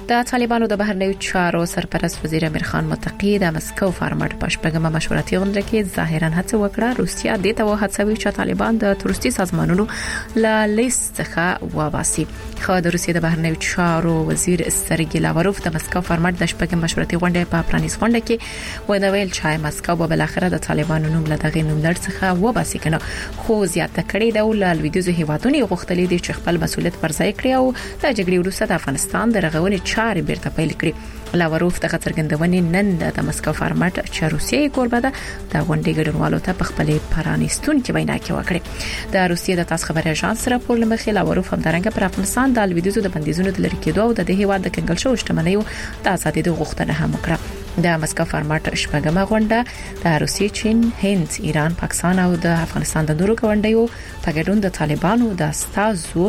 د طالبانو د بهرنیو چارو سرپرست وزیر امیر خان متقی د مسکو فارمټ په شپږمه مشورتي غونډه کې ظاهرا هڅه وکړه روسیا د ته هڅوي چې طالبان د تروریستي سازمانونو له لیست څخه وباسي. خو د روسیا د بهرنیو چارو وزیر سرګی لاوروف د مسکو فارمټ د شپږمه مشورتي غونډه په پرانیز غونډه کې ویل چې مسکو به بل اخر د طالبانو نوم له دغه نوملړ څخه وباسي کنه، خو زیاته کړي د لویدیزو هیوادونو غوښتلې دي چې خپل مسؤلیت پر ځای کړي او د جګړې وروسته د افغانستان د رغونې چارې بیرته پیل کړي. لاوروف د څرګندونې نن د مسکو فارمټ چې روسیې کوربه ده د غونډې ګډونوالو ته په خپل پرانیستون کې وینا وکړه. د روسیې د تاس خبري اژانس راپور لمخې لاوروف هم درنګ پر افغانستان د لویدیزو د بندیزونو د لری کېدو او د هیواد د کنګل شو شتمنیو د ازادۍ د غوښتنه هم وکړه. د مسکو فارمټ شپږمه غونډه د روسیې، چین، هند، ایران، پاکستان او د افغانستان د نورو غونډیو په ګډون د طالبانو د استازو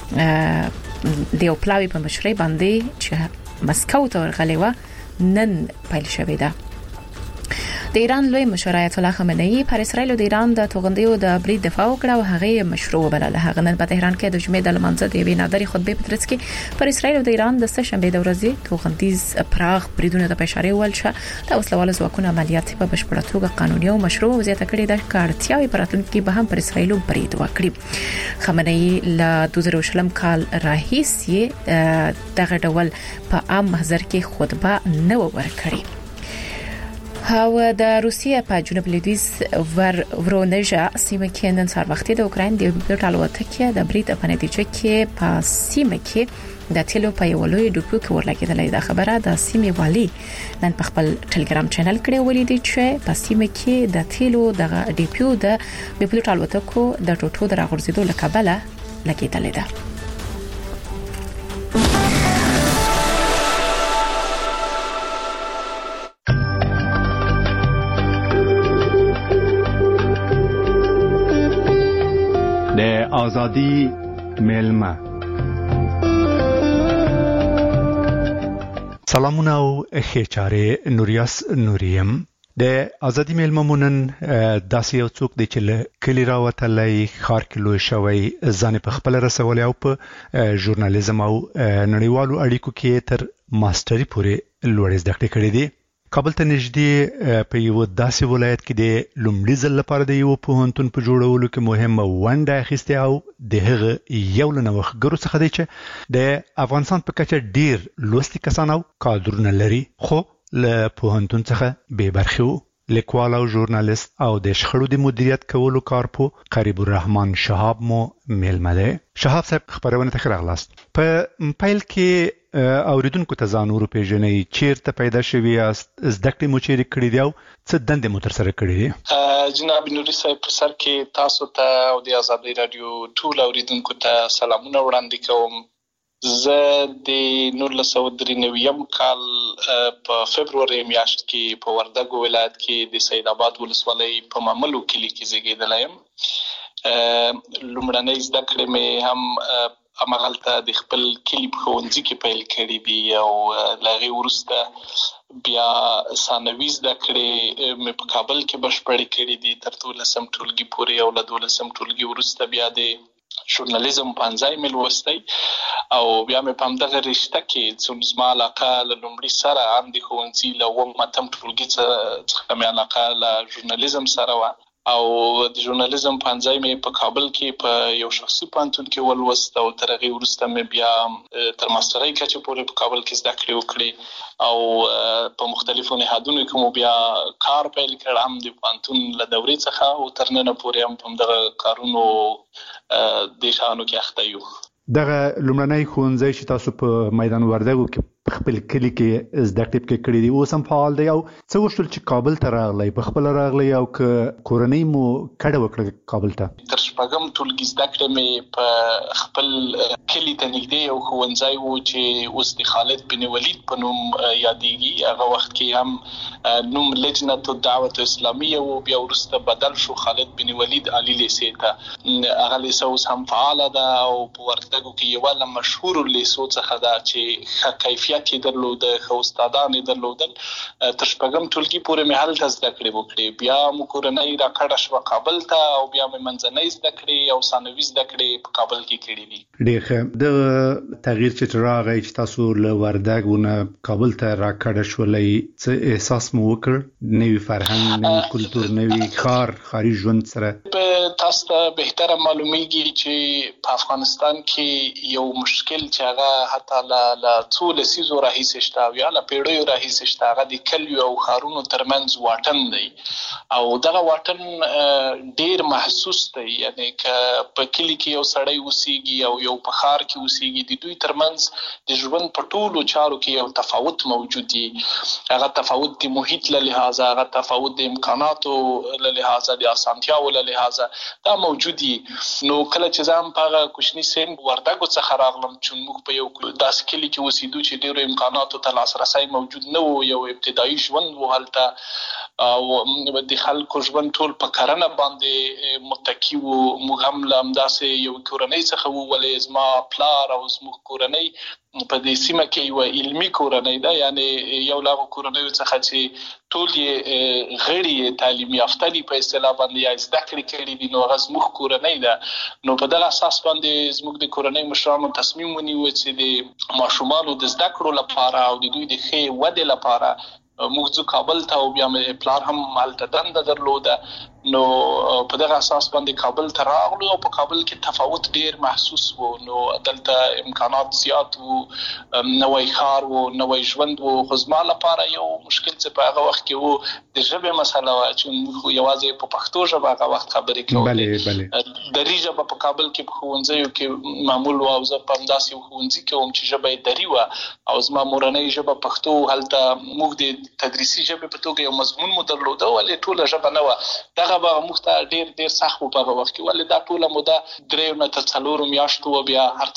د یو پلاوی په مشرۍ باندې چې مسکو ته ورغلې و نن پیل شوې ده. د ایران لوی مشر آیت الله خامنه‌ای پر اسرائیل او د ایران د توغندیو د برید دفاع وکړه او هغه مشروع بلله. هغه نن په تهران کې د جمعې د لمانځه د یوې نادرې خطبې په ترڅ کې پر اسرائیل او د ایران د سهشنبه د ورځې توغندیز پراخ بریدونه د اشاره ول چې د وسلوال ځواکونو عملیات په بشپړه توګه قانوني او مشروع او زیاته کړي د کارتیاوي پراتونکو به هم پر اسرائیل برید وکړي. خامنه‌ای له 2020 کال راهیسي دغه ډول په عام محضر کې خطبه نه ورکړي. او د روسیې په جنوب لویدیځ ورونژا سیمه کې نن سهار وخت د اوکراین د بیرته الوتکې د برید په نتیجه کې په سیمه کې د تیلو په یو لوی ډوپو کې ورلګیدلې. د خبره د سیمې والی نن په خپل ټلګرام چینل کې ولیدل چې په سیمه کې د تیلو د ډیپو د بیرته الوتکو د ټوټو د راغورځېدو لکبله لګیدلې ده. آزادی میلمه. سلامونه او خیچاره نوریاس نوریم. د آزادی میلمه مونن داسې یو څوک دی چې له کلی راوتلی خار کې لوی شوی ځان په خپل رسولي او په ژورنالیزم او نړیوالو اړیکو کې تر ماستري پورې لوړ زده کړې کړې دي. کابل ته نږدې په یو داسې ولایت کې د لومړي ځل لپاره د یو پوهنتون په جوړولو کې مهمه ونډه اخیسته او د هغه یو لنوښتګرو څخه دی چې د افغانستان په کچه ډیر لوستي کسان او کادرونه لري خو له پوهنتون څخه بې برخې وو. لیکوال او ژورنالیست او د شخړو د مدیریت کولو کارپو قریب الرحمن شهاب مو میلمه دی. شهاب صاحب خبرونه ته راغلاست. په پیل کې اوریدونکو ته ځان ورپېژنئ، چیرته پیدا شوي یاست، زده کړې مو چیرې کړې دي او څه دندې مو ترسره کړې دي؟ جناب نوري صاحب، په سر کې تاسو ته او د آزادۍ رادیو ټول اوریدونکو ته سلامونه وړاندې کوم. زه د 1993 کال په فبروري میاشت کې په وردګو ولایت کې د سید آباد ولسوالۍ په ماملو کلی کې زیږیدلی یم. لومړنۍ زده کړې مې هم امغلته د خپل کلی په ښوونځي کې پیل کړي دي او له هغې وروسته بیا ثانوي زده کړې مې په کابل کې بشپړې کړي دي تر 12 ټولګي پورې او له 12 ټولګي وروسته بیا د ژورنالیزم پنځای مې لوستی او بیا مې په همدغه رشته کې څومره زما علاقه له لومړي سره هم د ښوونځي له اووم اتم ټولګي څخه مې علاقه له ژورنالیزم سره وه او د ژورنالیزم پنځای مې په کابل کې په یو شخصي پوهنتون کې ولوست او تر هغې وروسته مې بیا تر ماسترۍ کچې پورې په کابل کې زده کړې وکړې او په مختلفو نهادونو کې مو بیا کار پیل کړ، هم د پوهنتون له دورې څخه او تر ننه پورې هم په همدغه کارونو د شانو کې اخته یو. دغه لومړنی ښوونځی چې تاسو په میدان وردګو کې په خپل کلی کې زده کړې کړې دي اوس هم فعال دی او څه وشول چې کابل ته راغلی؟ په خپل راغلی او که کورنۍ مو کډه وکړه کابل ته؟ تر شپږم ټولګي زده کړې مې په خپل کلی ته نږدې یو ښوونځی و چې اوس د خالد بن ولید په نوم یادېږي. هغه وخت کې هم نوم لجنة الدعوة اسلامیه و، بیا وروسته بدل شو خالد بن ولید علی لیسې ته. هغه لیسه اوس هم فعاله ده او په وردګو کې یوه له مشهورو لیسو څخه ده چې ښه کیفیت ظرفیت یې درلود، ښه استادان یې درلودل. تر شپږم ټولګي پورې مې هلته زده کړې وکړې. بیا مو کورنۍ راکړه شوه کابل ته او بیا مې منځنۍ زده کړې او ثانوي زده کړې په کابل کې کړې دي. ډېر ښه. د تغییر چې راغی چې تاسو له وردګونه کابل ته راکړه شولئ، څه احساس مو وکړ؟ نوی فرهنګ، نوی کلتور، نوی ښاري ژوند سره. تاسو ته بهتره معلومیږي چې په افغانستان کې یو مشکل چې هغه حتی له څو لسیزو راهیسې شته او یا له پیړیو راهیسې شته، هغه د کلیو او ښارونو ترمنځ واټن دی او دغه واټن ډیر محسوس دی. یعنی که په کلی کې یو سړی اوسېږي او یو په ښار کې اوسېږي، د دوی ترمنځ د ژوند په ټولو چارو کې یو تفاوت موجود دی. هغه تفاوت د محیط له لحاظه، هغه تفاوت د امکاناتو له لحاظه، د اسانتیاو له لحاظه دا موجود دي. نو کله چې زه هم په هغه کوچني سن وردګو څخه راغلم چې موږ په یو داسې کلي کې اوسېدو چې ډېرو امکاناتو ته لاسرسی موجود نه و، یو ابتدایي ژوند و هلته او د خلکو ژوند ټول په کرنه باندې متکی و. موږ هم له همداسې یو کورنۍ څخه وولې، زما پلار او زموږ کورنۍ په دې سیمه کې یو علمي کورنۍ ده، یعنی یو له هغو کورنیو څخه چې ټول یې غړي تعلیم یافته دي په اصطلاح باندې یا زده کړې کړي دي، نو هغه زموږ کورنۍ ده. نو په دغه اساس باندې زموږ د کورنۍ مشرانو تصمیم ونیو چې د ماشومانو د زده کړو لپاره او د دوی د ښې ودې لپاره موږ ځو کابل ته او بیا مې پلار هم هلته دنده درلوده. نو په دغه اساس باندې کابل ته راغلو او په کابل کې تفاوت ډیر محسوس و. نو دلته امکانات زیات وو، نوی ښار وو، نوی ژوند وو. خو زما لپاره یو مشکل چې په هغه وخت کې وو د ژبې مسله وه چې موږ یوازې په پښتو ژبه هغه وخت خبرې کولې. دري ژبه په کابل کې په ښوونځیو کې معمول وه او زه په همداسې یو ښوونځي کې وم چې ژبه یې دري وه او زما مورنۍ ژبه پښتو. هلته موږ د تدریسي ژبې په توګه یو مضمون مو درلوده ولې ټوله ژبه نه وه. دغه به موږ ته ډېر سخت و په هغه وخت کې، ولې دا ټوله موده 3 نه تر 4 میاشتو و، بیا هر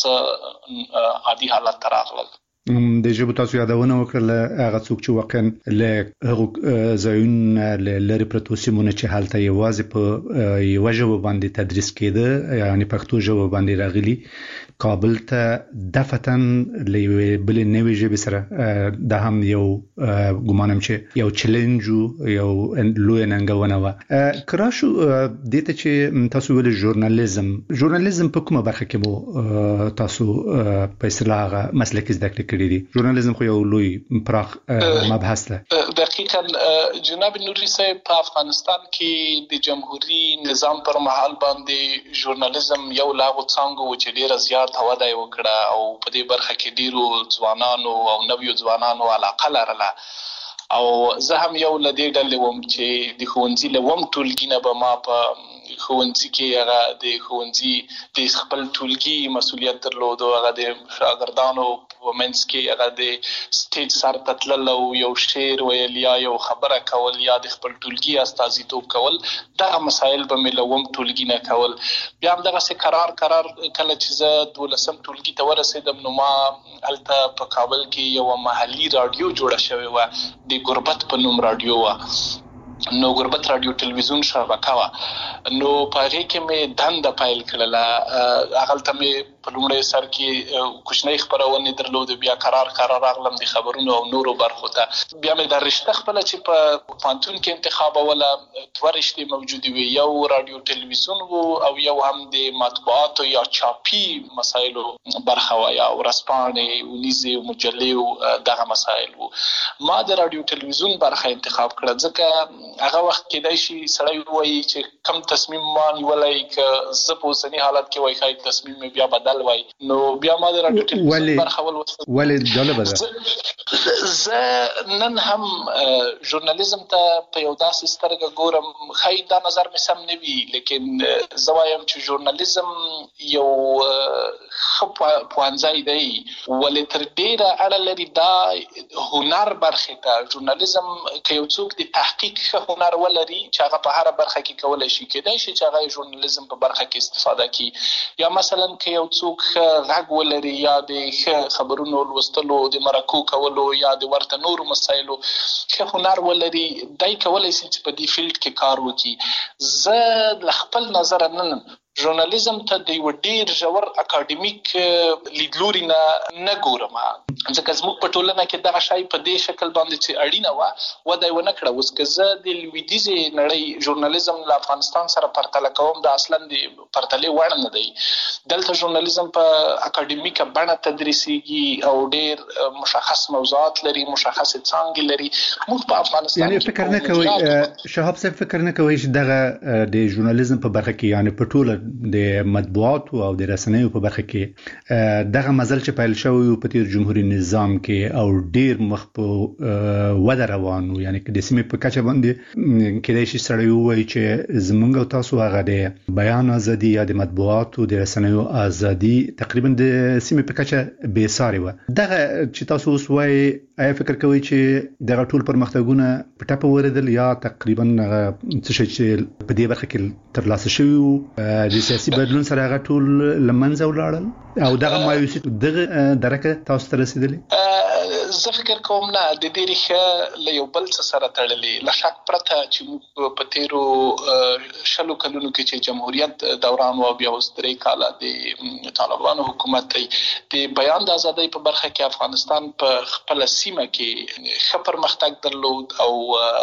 څه عادي حالت ته راغلل. د ژبو تاسو یادونه وکړه، هغه څوک چې واقعا له هغو ځایونو له لرې پرتو سیمونو چې هلته یوازې په یوه ژبه باندې تدریس کېده، یعنې پښتو ژبه باندې راغلي، کابل ته دفتن له یوې بلې نوې ژبې سره، دا هم یو ګمانم چې یو چیلنج و، یو لویه ننګونه وه. که راشو دې ته چې تاسو ویلې ژورنالیزم په کومه برخه کې مو تاسو په اصطلاح هغه مسلکي زده کړې کړي دي؟ ژورنالیزم خو یو لوی پراخ مبحث ده. دقیقاً جناب نوري صاحب، په افغانستان کې د جمهوریت نظام پر مهال باندې ژورنالیزم یو لا غو څنګه و چې ډیره زیات وده وکړه او په دې برخه کې ډیرو ځوانانو او نویو ځوانانو علاقه لرله. او زه هم یو له دې ډلې وم چې د ښوونځي له وم ټولګي نه به ما په ښوونځي کې هغه د ښوونځي د خپل ټولګي مسؤلیت درلود او هغه د شاګردانو په منځ کې هغه د سټیج سر ته تلل او یو شعر ویل یا یو خبره کول یا د خپل ټولګي استازیتوب کول. دغه مسایل به مې له وم ټولګي نه کول. بیا هم دغسې قرار کله چې زه 12م ټولګي ته ورسېدم، نو ما هلته په کابل کې یوه محلي راډیو جوړه شوې وه، د غربت په نوم راډیو وه. نو غربت رادیو ټلویزیون شبکه وه. نو په هغې کې مې دنده پیل کړله. هغلته مې په لومړی سر کې کوچنۍ خپرونې درلودې، بیا قرار راغلم د خبرونو او نورو برخو ته. بیا مې دا رشته خپله چې په پوهنتون کې انتخابوله، 2 رشتې موجودې وې، یو رادیو ټلویزیون و او یو هم د مطبوعاتو یا چاپي مسایلو برخه وه، یا ورځپاڼې، ونیزې، مجلې، دغه مسایل و. ما د رادیو ټلویزیون برخه انتخاب کړه ځکه هغه وخت کېدای شي سړی ووایي چې کم تصمیم ما نیولی، که زه په اوسني حالت کې وایي ښایي تصمیم مې بیا بدل وای. نو بیا ما د رادیو ټلویزیون برخه ولې جالبه ده. زه نن هم ژورنالیزم ته په یو داسې سترګه ګورم، ښایي دا نظر مې سم نه وي، لیکن زه وایم چې ژورنالیزم یو ښه پوهنځی دی، ولې تر ډېره اړه لري دا هنر برخې ته. ژورنالیزم که یو څوک د تحقیق ښه هنر ولري چې هغه په هره برخه کې کولی شي، کېدای شي چې هغه ژورنالیزم په برخه کې استفاده کړي. یا مثلا که یو څوک غږ ولري یا د ښه خبرونو لوستلو، د مرکو کولو یا د ورته نورو مسایلو ښه هنر ولري، دی کولی شي چې په دې فیلډ کې کار وکړي. زه له خپل نظره نن ژورنالیزم ته د یو ډیر ژور اکاډمیک لیدلوري نه ګورم، ځکه زموږ په ټولنه کې دغه شی په دې شکل باندې چې اړینه وه وده یې ونه کړه. اوس که زه د لویدیځې نړۍ ژورنالیزم له افغانستان سره پرتله کوم، دا اصلا د پرتلې وړ نه دی. دلته ژورنالیزم په اکاډمیکه بڼه تدریسیږي او ډیر مشخص موضوعات لري، مشخص څانګې لري. موږ په افغانستان یعنی فکر نه کوي شهاب صاحب، فکر نه کوي چې دغه د ژورنالیزم په برخه کې، یعنی په ټوله د مطبوعات او د رسنیو په برخه کې دغه مزل چې پیل شوی په تیر جمهوریت نظام کې او ډیر مخ په وده روانو، یعنی د سیمې په کچه باندې کېدای شي سړی ووایي چې زمونږ او تاسو هغه د بیان ازادي یا د مطبوعات او د رسنیو ازادي تقریبا د سیمې په کچه بې ساري و. دغه چې تاسو اوس وایي، آیا فکر کوي چې دغه ټول پرمختګونه په ټاپه وردل یا تقریبا څه شي چې په دې برخه کې ترلاسه شوی د سیاسي بدلون سره هغه ټول لمنځه ولاړل او دغه مایوسي دغه درکه تاسو ته رسیدلې؟ زه فکر کوم نه، د دې ریښه له یو بل څه سره تړلې. له شک پرته چې موږ په تیرو 20 کلونو کې چې جمهوریت دوران و، بیا اوس 3 کاله د طالبانو حکومت دی، د بیان د ازادۍ په برخه کې افغانستان په خپل سیمه کې ښه پرمختګ درلود او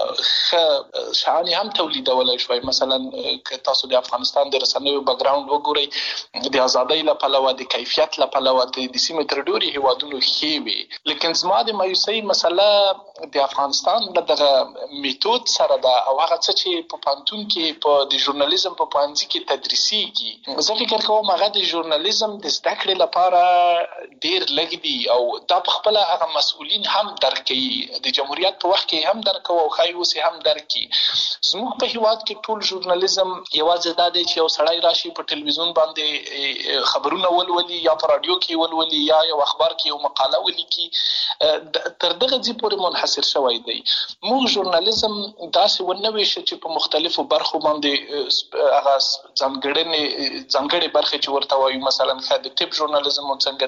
ښه شعانې هم تولیدولای شوی. مثلا که تاسو د افغانستان د رسنیو بیکګراوند وګورئ، د ازادۍ له پلوه، د کیفیت له پلوه د سیمې تر ډېرو هیوادونو ښې وي. لیکن زما د مایوسۍ مسله د افغانستان له دغه میتود سره ده او هغه څه چې په پوهنتون کې په د ژورنالیزم په پوهنځي کې تدریسیږي. زه فکر کوم هغه د ژورنالیزم د زده کړې لپاره ډیر لږ دي او دا په خپل هغه مسؤلین هم درک کوي، د جمهوریت په وخت کې هم درک او خای اوس هم درک کوي. زموږ په هیواد کې ټول ژورنالیزم یوازې دا دی چې یو سړی راشي په ټلویزیون باندې خبرونه ولولي یا په رادیو کې ولولي یا یو اخبار کې یو مقاله ولیکي، تر دغه ځای پورې منحصر شوی دی. موږ ژورنالیزم داسې ونوي چې په مختلفو برخو باندې هغه ځانګړې برخې چې ورته وایي، مثلا د طب ژورنالیزم څنګه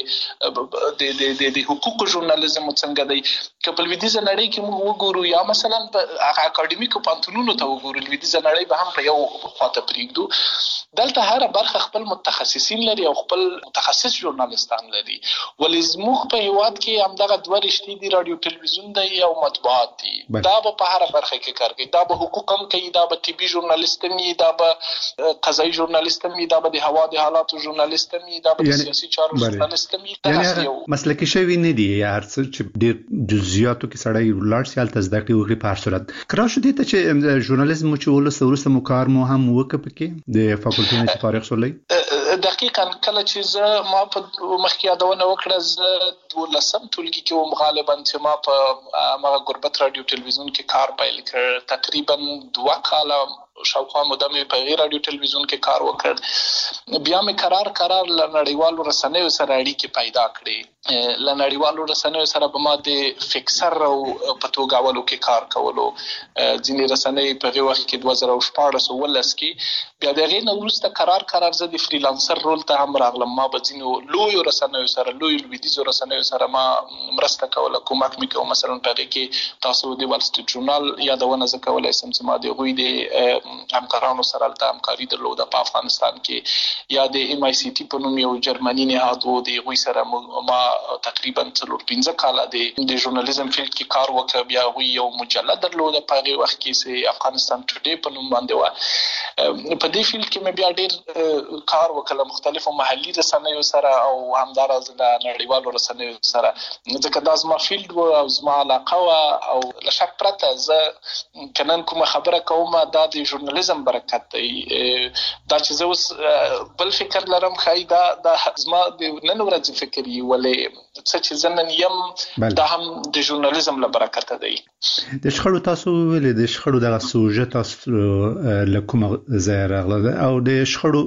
دی، د حقوقو ژورنالیزم څنګه دی. که په لویدیځه نړۍ کې موږ وګورو یا مثلا په هغه اکاډمیکو پوهنتونونو ته وګورو، لویدیځه نړۍ به هم په یو خواته پرېږدو. دلته هر برخه خپل متخصصین لري او خپل متخصص ژورنالیستان لري. ولې زموږ په هیواد کې همدغه دوه رشتې دي، رادیو تلویزیون دی او مطبوعات دي. دا به په هر برخه کې کار کوي، دا به حقوق هم کوي، دا به طبي ژورنالیست هم وي، دا به قضایي ژورنالیست هم وي، دا به د هوا د حالاتو ژورنالیست هم وي، دا به د سیاسي چارو ژورنالیست هم وي. یعنی مسلکي شوی نه دی، هر څه چې ډېر جزئیاتو کې سړی ولاړ شي هلته زده کړي وکړي په هر صورت. کرا شو دې ته چې ژورنالیزم چې وروسته مو کار مو هم وکړ پکې د فاکولټي نه فارغ شولای؟ دقیقاً کله چې ما په مخکې یادونه وکړه، زه 12 ټولګي کې وم غالبا چې ما په هغه غربت رادیو تلویزیون کې کار پیل کړ. تقریبا 2 کاله شاوخوا موده مې په غیر رادیو تلویزیون کې کار وکړ. بیا مې قرار له نړیوالو رسنیو سره اړیکې پیدا کړې. له نړیوالو رسنیو سره به ما د فکسر او په توګاولو کې کار کولو. ځینې رسنۍ په هغه وخت کې 2014 کې بیا د هغې نه وروسته قرار زه د فریلانسر رول ته هم راغلم. ما به ځینو لویو رسنیو سره، لویو لویدیځو رسنیو سره ما مرسته کوله، کومک مې کوه. مثلا په هغې کې تاسو د وال سټریټ ژورنال یادونه زه کولی شم چې ما د هغوی د همکارانو سره هلته همکاري درلوده په افغانستان کې، یا د ام آی سی ټي په نوم یو جرمني نهاد و، د هغوی سره ما تقریبا 4-5 کاله د ژورنالیزم فیلډ کې کار وکړ. بیا هغوی یو مجله درلوده په هغې وخت کې چې افغانستان ټوډے په نوم باندې وه. په دې فیلډ کې مې بیا ډېر کار وکړ مختلفو محلي رسنیو سره او همداراز له نړیوالو رسنیو سره، ځکه دا زما فیلډ و او زما علاقه وه. او له شک پرته زه که نن کومه خبره کوم دا د ژورنالیزم برکت دی. دا چې زه اوس بل فکر لرم ښایي دا زما د نن ورځې فکر وي، ولې څه چې زه نن یم دا هم د ژورنالیزم له برکته دی. د شخړو تاسو ویلې د شخړو دغه سوژه تاسو له کومه ځایه راغله او د شخړو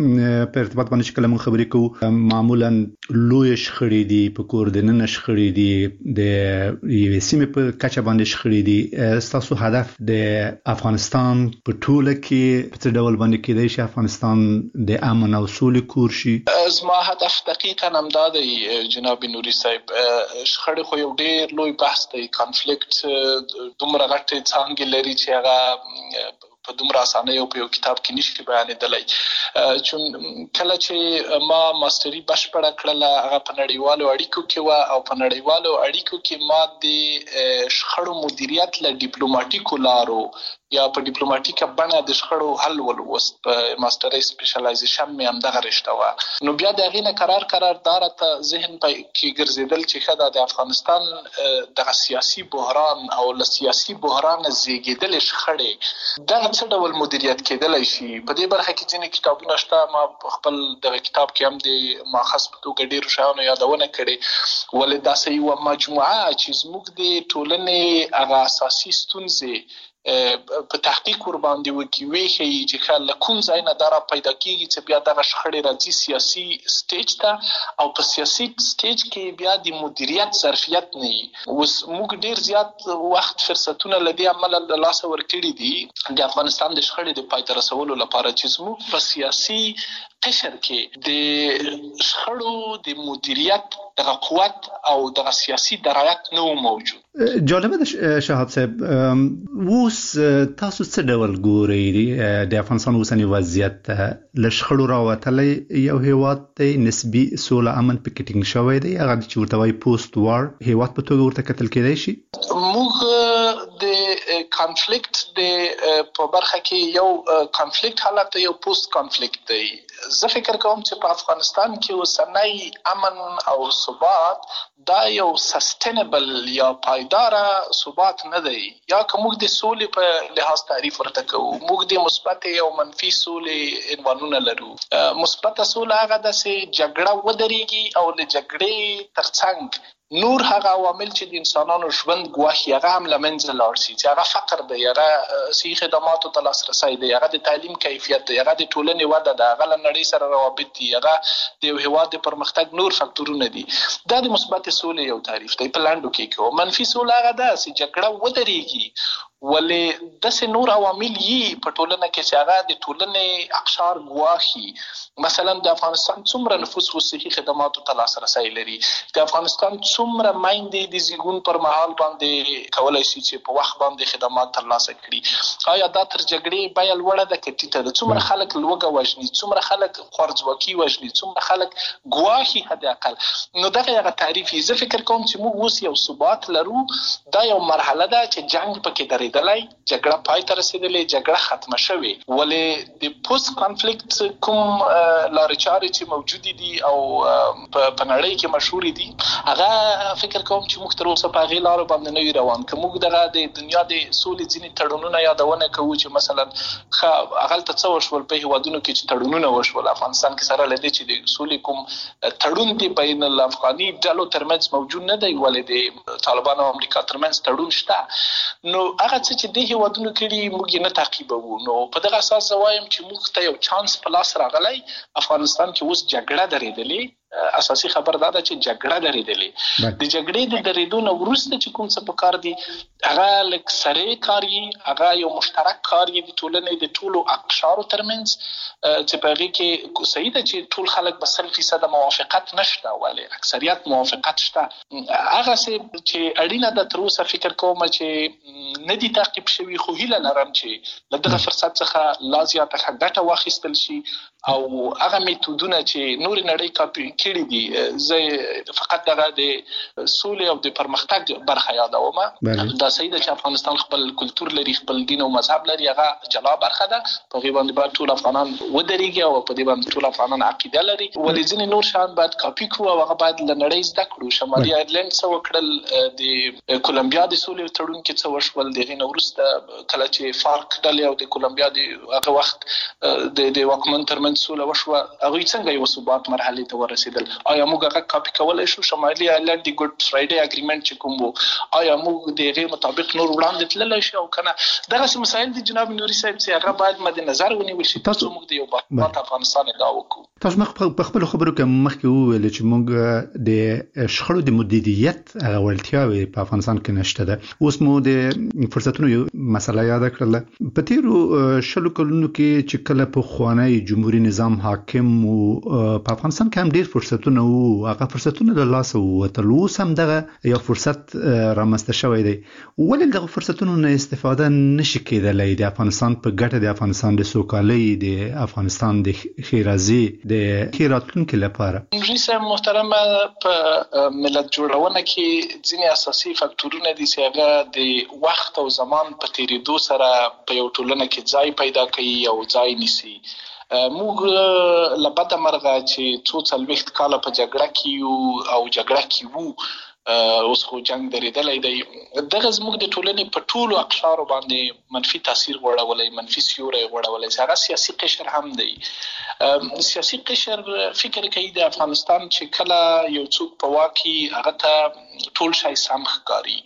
په ارتباط باندې چې کله موږ خبرې کوو معمولا لوی شخړې دي، په کور دننه شخړې دي، د یوې سیمې په کچه باندې شخړې دي. ستاسو هدف د افغانستان په ټوله کې په څه ډول باندې کېدای شي افغانستان د امن او سولې کور شي؟ زما هدف دقیقاً همدا دی جناب نوري صاحب. شخړې خو یو ډېر لوی بحث دی، کانفلیکټ دومره غټې څانګې لري چې هغه په دومره اسانه یو په یو کتاب کې نشي بیانېدلی. چون کله چې ما ماستري بشپړه کړله هغه په نړیوالو اړیکو کې و او په نړیوالو اړیکو کې ما د شخړو مدیریت له ډیپلوماټیکو لارو یا په ډیپلوماټیکه بڼه د شخړو حل ولوست. په ماستري سپیشلایزیشن مې هم دغه رشته و. نو بیا د هغې نه قرار ته ذهن کې ګرځېدل چې ښه ده د افغانستان دغه سیاسي بحران او له سیاسي بحران زیږېدلې شخړې دغه څه ډول مدیریت کېدلی شي. په دې برخه کې ځینې کتابونه شته. ما په خپل دغه کتاب کې هم د ماخذ په توګه ډېرو شیانو یادونه کړې، ولې داسې یوه مجموعه چې زموږ د ټولنې هغه اساسي ستونزې په تحقیق ور باندې وکړي وښیي چې ښه له کوم ځای نه دا را پیدا کېږي چې بیا دغه شخړې راځي سیاسي سټیج ته، او په سیاسي سټیج کې بیا د مدیریت ظرفیت نه وي. اوس موږ ډېر زیات وخت فرصتونه له دې امله له لاسه ورکړي دي د افغانستان د شخړې د پای ته رسولو لپاره چې زموږ په سیاسي قشر کې د شخړو د مدیریت دغه قوت او دغه سیاسي درایت نه موجود. جالبه ده شهاب صاحب، اوس تاسو څه ډول ګورئ د افغانستان اوسنی وضعیت له شخړو راوتلی یو هیواد دی، نسبي سوله امن پکې ټینګ شوی دی، هغه چې ورته وایي پوسټ وار هیواد په توګه ورته کتل کېدای شي؟ موږ د کانفلیکټ د په برخه کې یو کانفلیکټ حالت یو پوسټ کانفلیکټ دی. زه فکر کوم چې په افغانستان کې اوسنی امن او ثبات دا یو سستینبل یا پایداره ثبات نه دی. یا که موږ د سولې په لحاظ تعریف ورته کوو، موږ د مثبت او منفي سولې عنوانونه لرو. مثبت سوله هغه ده چې جګړه ودرېږي او له جګړې ترڅنګ نور هغه عوامل چې د انسانانو ژوند ګواښي هغه هم له منځه لاړ شي، چې هغه فقر دی، هغه صحي خدماتو ته لاسرسی دی، هغه د تعلیم کیفیت دی، هغه د ټولنې وده ده، هغه له نړۍ سره روابط دي، هغه د یو هېواد د پرمختګ نور فکتورونه دي. دا د مثبت سولې یو تعریف دی په لنډو کې. منفي سوله هغه ده چې جګړه ودرېږي ولې داسې نور عوامل یي په ټولنه کې چې هغه د ټولنې اقشار ګواښي. مثلا د افغانستان څومره نفوس صحي خدماتو ته لاسرسی لري، د افغانستان څومره میندې د زیږون پر مهال باندې کولی شي چې په وخت باندې خدمات ترلاسه کړي. آیا دا تر جګړې بیه لوړه ده که ټیټه ده؟ څومره خلک لوږه وژني، څومره خلک خوارځواکي وژني، څومره خلک ګواښي حد اقل. نو دغه هغه تعریف یې. زه فکر کوم چې موږ اوس یو ثبات لرو. دا یو مرحله ده چې جنګ پکې درېدلی، جګړه پای ته رسېدلې، جګړه ختمه شوې، ولې د پوسټ کانفلیکټ کوم لارې چارې چې موجودې دي او په نړۍ کې مشهورې دي هغه فکر کوم چې موږ تر اوسه په هغې لارو باندې نه وي روان. که موږ دغه د دنیا د سولې ځینې تړونونه یادونه کوو چې مثلا هغلته څه وشول په هېوادونو کې چې تړونونه وشول، افغانستان کې سره له دې چې د سولې کوم تړون دی بین الافغاني ډلو ترمنځ موجود نه دی، ولې د طالبانو او امریکا ترمنځ تړون شته. نو هغه څه چې د هېوادونو کړي موږ یې نه تعقیبوو. نو په دغه اساس زه وایم چې موږ ته یو چانس په لاس راغلی. افغانستان کې اوس جګړه درېدلې. اساسي خبر دا ده چې جګړه درېدلې. د جګړې د درېدو نه وروسته چې کوم څه پکار دي هغه لږ سرې کار یي، هغه یو مشترک کار یي د ټولنې د ټولو اقشارو ترمنځ، چې په هغې کې صحیح ده چې ټول خلک به 100% موافقت نشته، ولې اکثریت موافقت شته. هغسې چې اړینه ده تر اوسه فکر کوم چې نه دي تعقیب شوي، خو هیله لرم چې له دغه فرصت څخه لا زیاته ښه ګټه واخیستل شي او هغه میتودونه چې نورې نړۍ کاپي کړي دي. زه فقط دغه د سولې او د پرمختګ برخه یادوم. دا صحیح ده چې افغانستان خپل کلتور لري، خپل دین او مذهب لري، هغه جلا برخه ده. په هغې باندې باید ټول افغانان ودرېږي او په دې باندې ټول افغانان عقیده لري، ولې ځینې نور شیان باید کاپي کړو او هغه باید له نړۍ زده کړو. شمالي ایرلنډ څه وکړل، د کولمبیا د سولې تړون کې څه وشول، د هغې نه وروسته کله چې فارک ډلې او د کولمبیا د هغه وخت د واکمن ترمنځ سوله وشوه، هغوی څنګه یو ثبات مرحلې ته ورسېدل؟ آیا موږ هغه کاپي کولی شو؟ شمالي ایرلنډ د ګډ فرایډې اګریمنټ چې کوم و، آیا موږ د هغې مطابق نور وړاندې تللی شو او که نه؟ دغسې مسایل دي جناب نوري صاحب چې هغه باید مد نظر ونیول شي ترڅو موږ د یو باثباته افغانستان ادعا وکړو. تاسو په خپلو خبرو کې مخکې وویل چې موږ د شخړو د مدیریت هغه وړتیاوې په افغانستان کې نشته ده. اوس مو د فرصتونو یو مسله یاده کړله. په تېرو 20 کلونو کې چې کله پخوانی جمهوري فیوډالي نظام حاکم او په افغانستان کې هم ډیر فرصتونه وو، هغه فرصتونه د لاس ووتل. اوس هم دغه یو فرصت رامنځته شوی دی، ولې دغه فرصتونو نه استفاده نشي کېدلی د افغانستان په ګټه، د افغانستان د سوکالۍ، د افغانستان د خیرازي، د خیراتونکو لپاره؟ ریسه محترمه، په ملت جوړونه کې ځینې اساسي فاکتورونه دي چې هغه د وخت او زمان په تیریدو سره په یو ټولنه کې ځای پیدا کوي او ځای نیسي. موږ لبد مرغه چې څو څلوېښت کاله په جګړه کې یو او جګړه کې وو، اوس خو جنگ درېدلی دی. دغه زموږ د ټولنې په ټولو اقشارو باندې منفي تاثیر غوړولی، منفي سیوری غوړولی، چې هغه سیاسي قشر هم دی. سیاسي قشر فکر کوي د افغانستان چې کله یو څوک په واک کې هغه ته ټول شی سم ښکاري.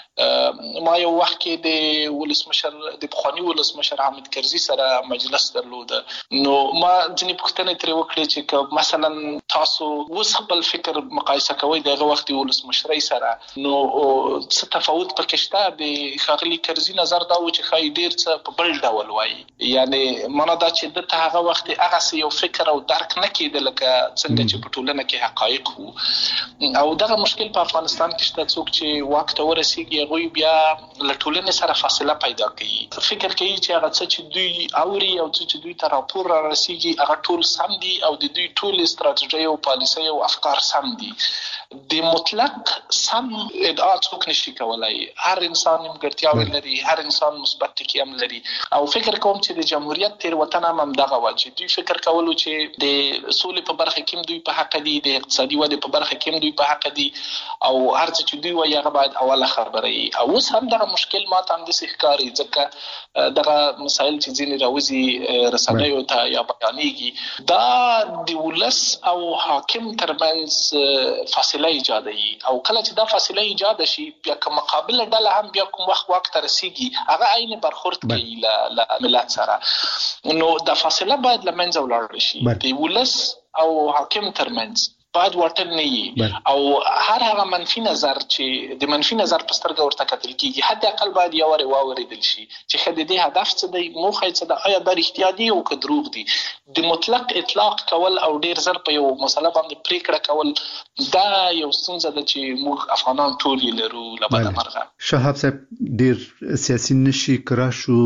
ما یو وخت کې د ولسمشر، د پخواني ولسمشر حامد کرزي سره مجلس درلوده، نو ما ځینې پوښتنې ترې وکړې چې که مثلا تاسو اوس خپل فکر مقایسه کوئ د هغه وخت ولسمشرۍ سره، نو څه تفاوت پکې شته؟ د ښاغلي کرزي نظر دا و چې ښایي ډېر څه په بل ډول وایي، یعنې معنا دا چې دته هغه وخت هغسې یو فکر او درک نه کېده لکه څنګه چې په ټولنه کې حقایق وو. او دغه مشکل په افغانستان کې شته، څوک چې واک ته ورسېږي هغوی بیا له ټولنې سره فاصله پیدا کوي، فکر کوي چې هغه څه چې دوی اوري او څه چې دوی ته راپور را رسېږي هغه ټول سم دي او د دوی ټولې استراتیژۍ او پالیسۍ او افکار سم دي. د مطلق سم ادعا څوک نشي کولای. هر انسان نیمګړتیاوې لري، هر انسان مثبت ټکي هم لري، او فکر کوم چې د جمهوریت تېروتنه هم همدغه وه چې دوی فکر کولو چې د سولې په برخه کې هم دوی په حق دي، د اقتصادي ودې په برخه کې هم دوی په حق دي، او هر څه چې دوی وایي هغه باید اوله خبره وي. او اوس هم دغه مشکل ماته همداسې ښکاري، ځکه دغه مسایل چې ځینې راوځي رسنیو ته یا بیانېږي، دا د ولس او حاکم ترمنځ فاصله ایجادوي، او کله چې دا فاصله ایجاد شي بیا که مقابله ډله هم بیا کوم وخت واک ته رسېږي هغه عین برخورد کوي له ملت سره، نو دا فاصله باید له منځه ولاړه شي. د ولس او حاکم ترمنځ باید واټن نه وي، او هر هغه منفي نظر چې د منفي نظر په سترګه ورته کتل کېږي حد اقل باید یو وارې واورېدل شي چې ښه د دې هدف څه دی، موخه یې څه ده، آیا دا رښتیا دي او که دروغ دي. د مطلق اطلاق کول او ډېر زر په یو مسله باندې پرېکړه کول دا یو ستونزه ده چې موږ افغانان ټول یې لرو له بده مرغه. شهاب صاحب ډېر سیاسي نشي کرا شو،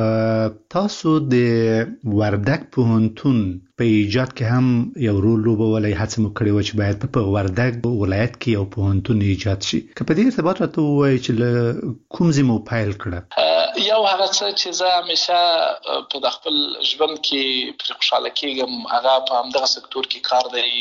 تاسو د وردګ پوهنتون په ایجاد کې هم یو رول لوبولی، هڅه مو کړې وه چې باید په وردګ ولایت کې یو پوهنتون ایجاد شي. که په دې ارتباط راته ووایي چې له کوم ځای مو پیل کړه؟ یو هغه څه چې زه همیشه په د خپل ژوند کې پرې خوشحاله کېږم هغه په همدغه سکتور کې کار دی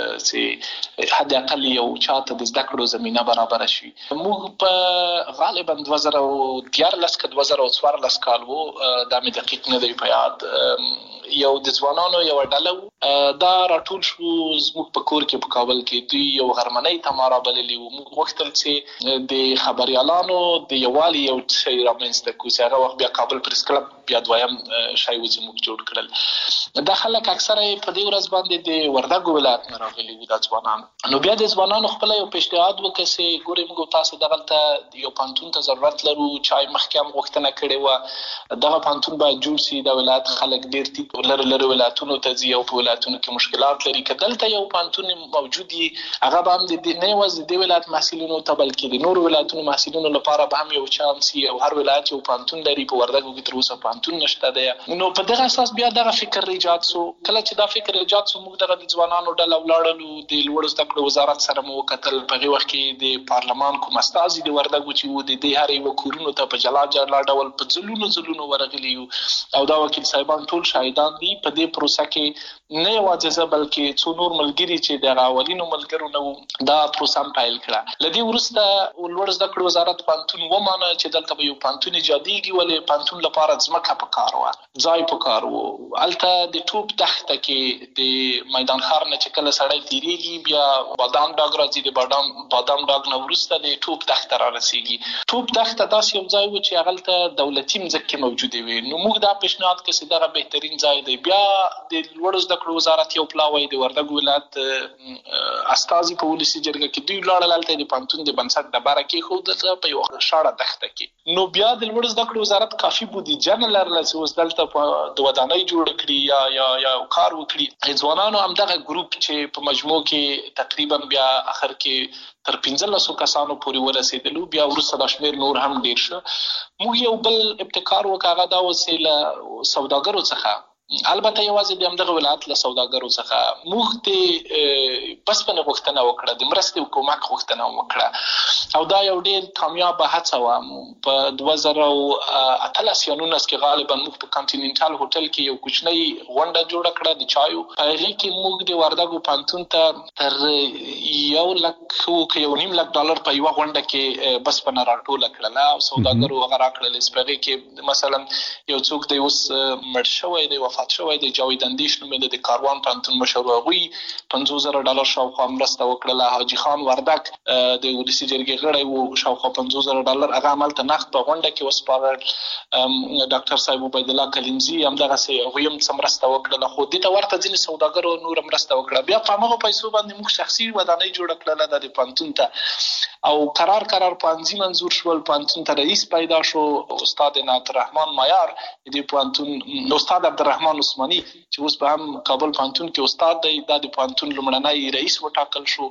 چې حد اقل یو چاته د زده کړو زمینه برابره شي. موږ په غالبا 2014 که 2014 کال و، دا مې دقیق نه دی په یاد، یو د ځوانانو یو ډله دا راټول شو زموږ په کور کې په کابل کې، دوی یو غرمنۍ ته ما رابللي وو. موږ غوښتل چې د خبریالانو د یووالي یو شی رامنځته کړو چې هغه وخت بیا کابل پریس کلب بیا دویم شی و چې موږ جوړ کړل. دا خلک اکثره په دې ورځ باندې د وردګو ولایت نه راغلي وو دا ځوانان. نو بیا د ځوانانو خپله یو پیشنهاد وکړه چې ګورئ موږ تاسو دغلته یو پوهنتون ته ضرورت لرو، چا یې مخکې هم غوښتنه کړې وه دغه پوهنتون باید جوړ شي. د ولایت خلک ډېر لرې ولایتونو ته ځي او په ولایتونو کې مشکلات لري، که دلته یو پوهنتون موجود وي هغه به هم نه یوازې د دې ولایت محصلینو ته بلکې د نورو ولایتونو محصلینو لپاره به هم یو چانس وي، او هر ولایت یو پوهنتون لري. په وردګو کې تر اوسه پوهنتون نشته دی. نو په دغه اساس بیا دغه فکر ایجاد سو. کله چې دا فکر ایجاد سو موږ دغه د ځوانانو ډله ولاړلو، د لوړو زده کړو وزارت سره مو وکتل. په هغې وخت کې د پارلمان کوم استازي د وردګو چې وو د دې هر یوه کورونو ته په جلا جلا ډول په ځلونو ورغلي یو، او دا وکیل صاحبان ټول شاهدان دي. په دې پروسه کې نه یوازې زه بلکې څو نور ملګري چې د اولینو ملګرو نه وو دا پروسه هم پیل کړه. له دې وروسته لوړ زده کړو وزارت پوهنتون ومانه چې دلته به یو پوهنتون ایجادېږي، ولې پوهنتون لپاره ځمکه پکار وه، ځای پکار و. هلته د توپ دښته کې د میدان ښار نه چې کله سړی تېرېږي بیا بادام ډاګ راځي، د بادام ډاګ نه وروسته د توپ دښته را رسېږي. توپ دښته داسې یو ځای و چې هغلته دولتي مځکې موجودې وې. نو موږ دا پیشنهاد کړه چې دغه بهترین ځای دی. بیا د لوړو زده زده کړو وزارت یو پلاوی د وردګ ولایت استازي په ولسی جرګه کې دوی لاړل هلته د پانتون د بنسټ د باره کې خو په یو شاړه دښته کې نو بیا د لوړ زده کړو وزارت کافي بودیجه نه لرله چې اوس دلته د ودانۍ جوړ کړي یا کار وکړي ځوانانو همدغه ګروپ چې په مجموع کې تقریبا بیا اخر کې تر 1500 کسانو پورې ورسېدلو بیا وروسته د شمېر نور هم ډیر شو موږ یو بل ابتکار وکړ دا وسیله سوداګرو څخه البته یوازې د همدغه ولایت له سوداګرو څخه موږ ته بس په غوښتنه وکړه د مرستې او کومک غوښتنه وکړه او دا یو ډېر کامیاب هڅه وه په 2018 یا 19 کې غالبا موږ په کانټیننټال هوټل کې یو کوچنی غونډه جوړه کړه د چایو په هغې کې موږ د وردګو پانتون ته تر $1.5 لک په یوه غونډه کې بس په راټوله کړله او سوداګرو هغه راکړل چې په هغې کې مثلا یو څوک دی اوس مړ شوی دی وفات شوی دی جاوید اندیش نومېده د کاروان پانتون مشر هغوی $50,000 شاوخوا مرسته وکړله حاجي خان وردګ د ولسي جرګې غړی و شاوخوا $50,000 هغه همالته نقد په غونډه کې وسپارل ډاکټر صاحب عبید الله کلیمزي همدغسې هغوی هم څه مرسته وکړله خو دې ته ورته ځینې سوداګرو نوره مرسته وکړه بیا په همغو پیسو باندې موږ شخصي ودانۍ جوړه کړله د پانتون ته او قرار پانځي منظور شول پانتون ته رئیس پیدا شو استاد عنایت الرحمن مایار د پانتون استاد عبدالرحمن عثماني چې اوس په هم کابل پانتون کې استاد دی د پانتون لومړنی رئیس وټاکل شو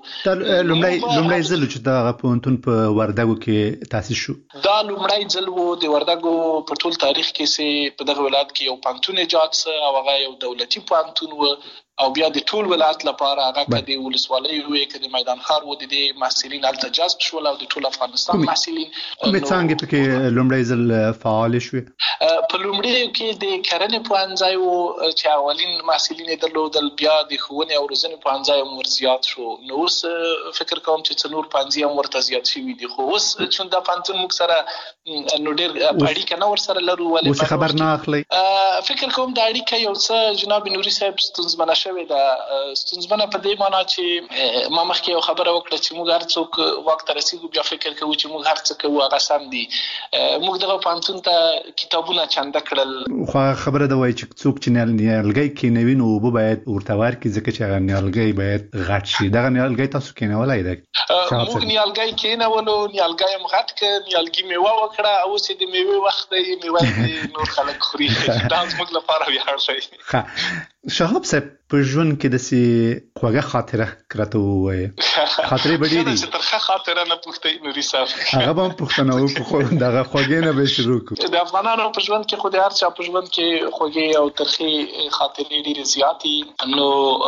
لومړی ځل چې دا پانتون په وردګو کې تاسیس شو دا لومړی ځل و د وردګو په ټول تاریخ کې چې په دغه ولایت کې یو پانتون ایجاد سه او هغه یو دولتي پانتون و او بیا د ټول ولایت لپاره هغه کدي ولسوالۍ وې کدي میدان ښار و د محصلین هلته جذب شول او د ټول افغانستان محصلین کومې څانګې پکې لومړی ځل فعال شوې په لومړیو کې د کرنې پوهنځی و چې اولین محصلین یې درلودل بیا د ښوونې او روزنې پوهنځی هم ورزیات شو نو اوس فکر کوم چې څلور پوهنځي هم ورته زیات شوي دي خو اوس چون دا پانتون موږ سره نو ډېر اړیکه نه ورسره لرو اوس خبر نه اخلئ فکر کوم دا اړیکه یو څه جناب نوري صاحب ستونزمنه شوې ده ستونزمنه په دې معنا چې ما مخکې یو خبره وکړه چې موږ هر څوک واک ته رسېږو بیا فکر کوو چې موږ هر څه کوو هغه سم دي موږ دغه پانتون ته کتابونه چنده کړل خو خبره ده وایي چې څوک چې نیالګی کېنوي نو اوبه باید ورته ورکړي ځکه چې هغه نیالګی باید غټ شي دغه نیالګی تاسو کېنولی دی موږ نیالګی کېنولو نیالګی هم غټ کړ نیالګي میوه وکړه او اوس د میوې وخت دی میوه نور خلک خوري دا زموږ لپاره ویاړ دی شهاب صاحب په ژوند کې داسې خوږه خاطره راته ووایه خاطرې به ډېرې چې ترخه خاطره نه پوښتئ نوري صاحب هغه به هم پوښتنه وکړو دغه خوږې نه به شروع کړو د افغانانو په ژوند کې خو د هر چا په ژوند کې خوږې او ترخې خاطرې ډېرې زیاتې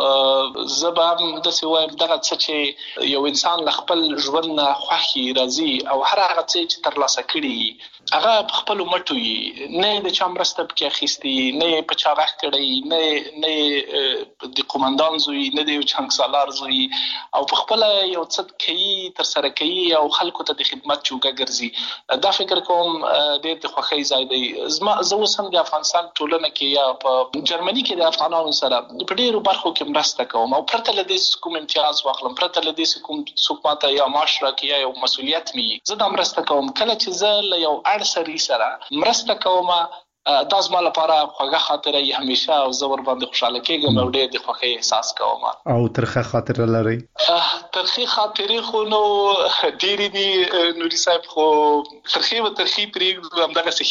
نو زه به هم داسې وایم دغه څه چې یو انسان له خپل ژوند نه خوښي راځي او هر هغه څه چې ترلاسه کړي هغه په خپلو مټو یې نه د چا مرسته پکې اخیستې نه یې په چا غږ کړی نه د قومندان زوی نه د یو چانګسالار زوی او په خپله یو څه کوي ترسره کوي او خلکو ته د خدمت چوکه ګرځي دا فکر کوم ډېر د خوښۍ ځای دی زه اوس هم د افغانستان ټولنه کې یا په جرمني کې د افغانانو سره په ډېرو برخو کې مرسته کوم او پرته له دې کوم امتیاز واخلم پرته له دې کوم څوک ماته یا معاش راکړي یا یو مسؤلیت مې زه دا مرسته کوم کله چې زه له یو اړ سړي سره مرسته کوم دا زما لپاره خوږه خاطره یې همیشه او زه ورباندې خوشحاله کېږم او ډېر د خوښۍ احساس کوم او ترخه خاطره لرئ ترخې خاطرې خو نو ډېرې دي نوري صاحب خو ترخې و ترخې پرېږدو همدغسې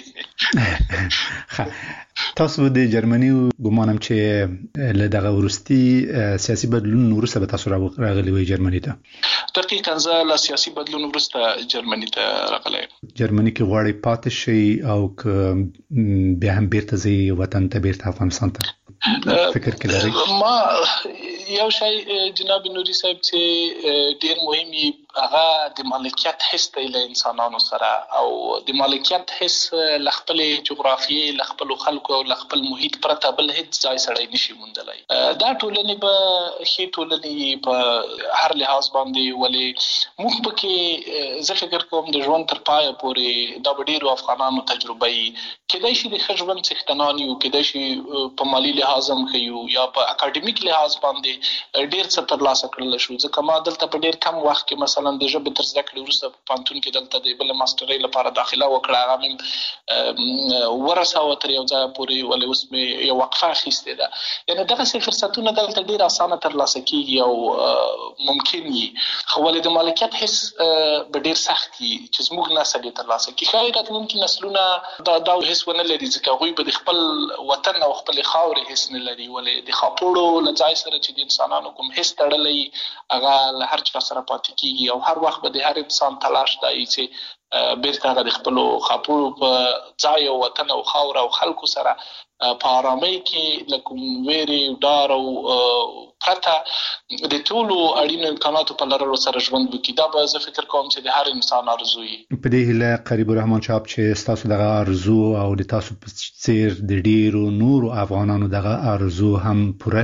ښې دي تاسو د جرمني ګمانم چې له دغه وروستي سیاسي بدلون وروسته به تاسو راغلي وئ جرمني ته دقیقاً زه له سیاسي بدلون وروسته جرمني ته راغلی جرمني کې غواړئ پاتې شئ او بیا هم بیرته ځئ وطن ته بیرته افغانستان ته فکر کې لرئ ما یو شی جناب نوري صاحب چې ډېر مهم هغه د مالکیت حس دی له انسانانو سره او د مالکیت حس له خپلې جغرافیې له خپلو خلکو او له خپل محیط پرته بل هېڅ ځای سړی نشي موندلی دا ټولنې به ښې ټولنې په هر لحاظ باندې ولې موږ پکې زه فکر کوم د ژوند تر پایه پورې دا به ډېرو افغانانو تجربه وي کېدای شي د ښه ژوند څښتنان یو کېدای شي په مالي لحاظ هم ښه یو یا په اکاډمیک لحاظ باندې ډېر څه ترلاسه کړلی شو ځکه ما دلته په ډېر کم وخت کې مثلا مثلا د ژبې تر زده کړې وروسته په پوهنتون کې دلته د بل ماسترۍ لپاره داخله وکړه، هغه مې ورساوه تر یو ځای پورې، ولې اوس مې یو وقفه اخیستې ده. یعنې دغسې فرصتونه دلته ډېر اسانه ترلاسه کېږي او ممکن وي، خو ولې د مالکیت حس به ډېر سخت وي چې زموږ نسل یې ترلاسه کړي. ښایي راتلونکي نسلونه دا حس ونه لري، ځکه هغوی به د خپل وطن او خپلې خاورې حس نه لري، ولې د خاپوړو له ځای سره چې د انسانانو کوم حس تړلی هغه له هر چا سره پاتې کېږي، او هر وخت به د هر انسان تلاش دا وي چې بیرته هغه د خپلو خاپوړو په ځای او وطن او خاوره او خلکو سره په آرامۍ کې له کوم ویرې ډار او پرته د ټولو اړینو امکاناتو په لرلو سره ژوند وکړي. دا به زه فکر کوم چې د هر انسان ارزو وي. په دې هیله قریب الرحمن صاحب چې ستاسو دغه ارزو او د تاسو په څیر د ډیرو نورو افغانانو دغه ارزو هم پوره